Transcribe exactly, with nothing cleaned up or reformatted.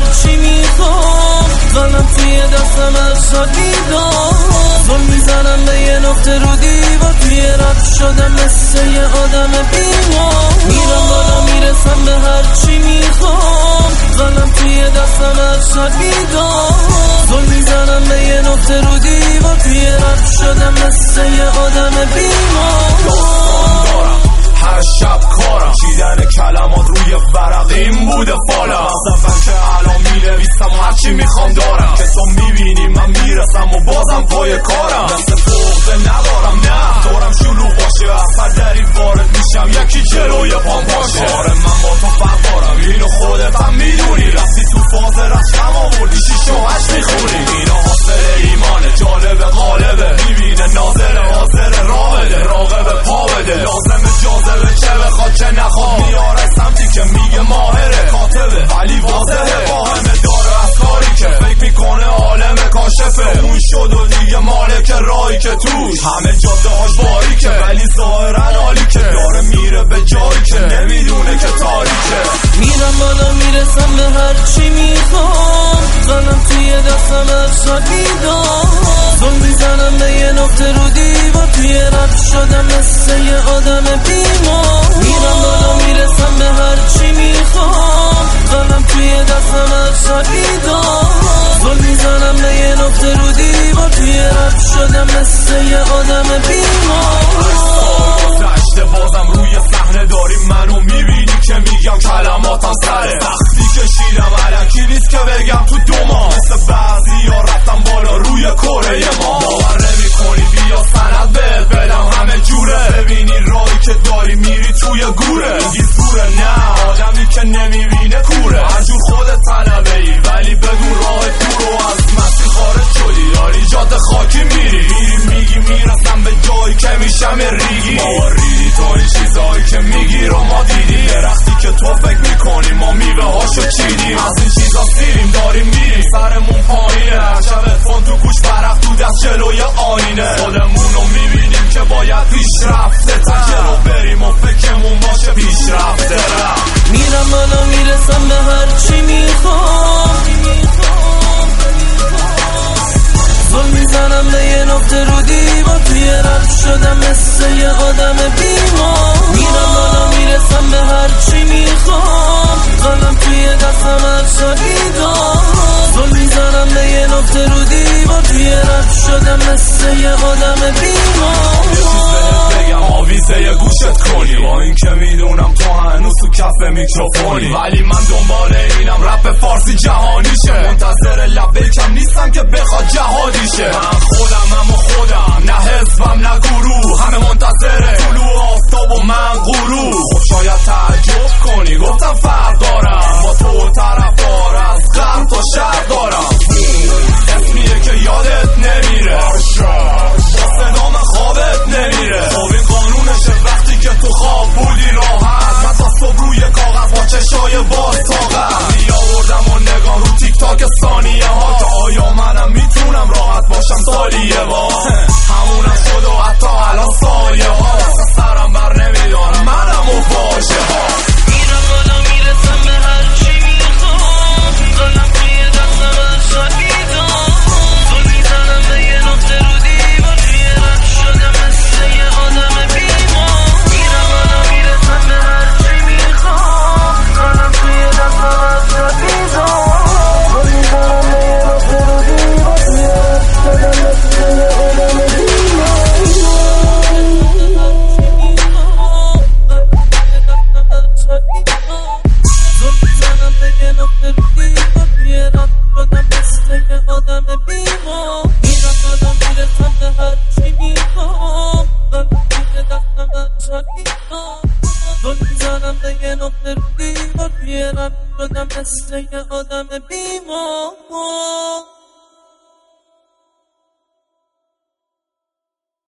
هرچی میخوام، قلم توی دستم ارشاد میدم. زل میزنم به یه نقطه رو دیوار، توی رد شدم مثل یه آدم بیمار. میرم بالا میرسم به هرچی میخوام، قلم توی دستم ارشاد میدم. زل میزنم به یه نقطه رو دیوار، توی رد شدم مثل یه آدم بیمار. داستان دارم هر شب کارم، چیدن کلمات روی ورق این بوده فالم. از اول که الان مینویسم هرچی میخوام دارم، که تو میبینی من میرسم و بازم پای کارم. دست فوقده ندارم نه دارم شلوغ باشه، از دری وارد میشم یکی جلوی پام باشه. آره من با تو فرق دارم اینو خودت هم میدونی، رفتی تو فاز رفتم آوردی شیش و هشت میخونی. اینا حاصل ایمانه جالب غالبه، میبینه ناظره حاضر راه بده، راقب پا بده. لازم جاذبه چه بخواد چه نخواد، میاره سمتی که میگه ماهره کاتبه ولی واضحه، فاهمه داره از کاری که فکر میکنه عالم کاشفه. اون شد و دیگه مالک راهی که توش همه جاده هاش باریکه، ولی ظاهرا عالی که داره میره به جایی که نمیدونه که تاریکه. میرم بالا میرسم به هرچی میخوام، قلم توی دستم ارشاد میدم. زل میزنم به یه نقطه رو دیوار، توی رد شدم مثل یه آدم بیمار. میرم بالا میرسم به هرچی میخوام، قلم توی دستم ارشاد میدم. زل میزنم به یه نقطه رو دیوار، توی رد شدم مثل یه آدم بیمار. گذشته بازم روی صحنه داریم منو میبینی که میگم کلماتم سره. سختی کشیدم الکی نیست که بگم تو دو ماه، مثل بعضی ها رفتم بالا روی کره ما. باور نمی کنی بیا سند بهت بدم همه جوره، ببینی راهی که داری میری توی گوره. میگی زوره نه آدمی که نمیبینه کوره، هر جور خودت طلبه ای ولی بدون راه دور و از مسیر خارج شدی، داری جاده خاکی میری. میری میگی میرسم به جایی که میشم ریگی، ما ریدی تو این چیزایی که میگی رو ما دیدی. درختی که تو فکر میکنی ما میوه هاشو چیدیم، از این چیزا سیریم داریم میریم سرمون پایینه. شب اتفان تو گوش برق تو دست جلوی آینه، خودمونو میبینیم که باید پیشرفته تا جلو بریم و فکرمون باشه پیشرفته. میرم بالا میرسم به هرچی میخوام، زل میزنم به یه نقطه رو دیوار، توی رد شدم مثل یه آدم بیمار. میرم بالا میرسم به هرچی میخوام، قلم توی دستم ارشاد میدم. زل میزنم به یه نقطه رو دیوار، توی رد شدم مثل یه آدم بیمار. یه چیز بهت بگم آویزه یه گوشت کنی، با این که میدونم تو هنوز تو کف میکروفونی، ولی من دنبال اینم رپ فارسی جهانیشه. منتظر لبیکم نیستم که بخواد جهادیشه. من خودم اما خودم نه حزبم نه گروه، همه منتظره طلوع آفتاب و من غروب. خب شاید تعجب کنی گفتم فرق دارم با تو، طرفدار از غرب تا شرق دارم. اسمیه که یادت نمیره، با صدام خوابت نمیره. خب این قانونشه وقتی که تو خواب بودی راحت، من تا صبح روی کاغذ با چشای باز طاقت میآوردم و نگاه رو تیک تاک ثانیه ها، که آیا منم میتونم راحت باشم سالیه با همونم شد و حتی الان سایه ها سرم بر نمیدارم منم و باشه ها. میرم بالا میرسم به هرچی میخوام، قلم توی دستم ارشاد میدم. زل میزنم به یه نقطه رو دیوار، توی رد شدم مثل یه آدم بیمار. میرم بالا میرسم به هرچی میخوام، قلم توی دستم ارشاد میدم. زل میزنم به یه نقطه رو دیوار، توی رد شدم مثل یه آدم بیمار. مثل یه آدم بیمار.